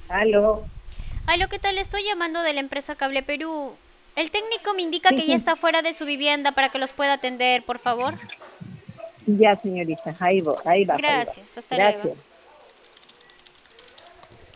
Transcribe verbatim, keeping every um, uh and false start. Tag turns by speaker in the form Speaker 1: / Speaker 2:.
Speaker 1: Aló,
Speaker 2: Aló, ¿qué tal? Estoy llamando de la empresa Cable Perú. El técnico me indica
Speaker 1: sí,
Speaker 2: que ya
Speaker 1: sí,
Speaker 2: está fuera de su vivienda para que los pueda atender, por favor.
Speaker 1: ya señorita, ahí va, ahí va, ahí va.
Speaker 2: Gracias, hasta luego.
Speaker 1: Gracias.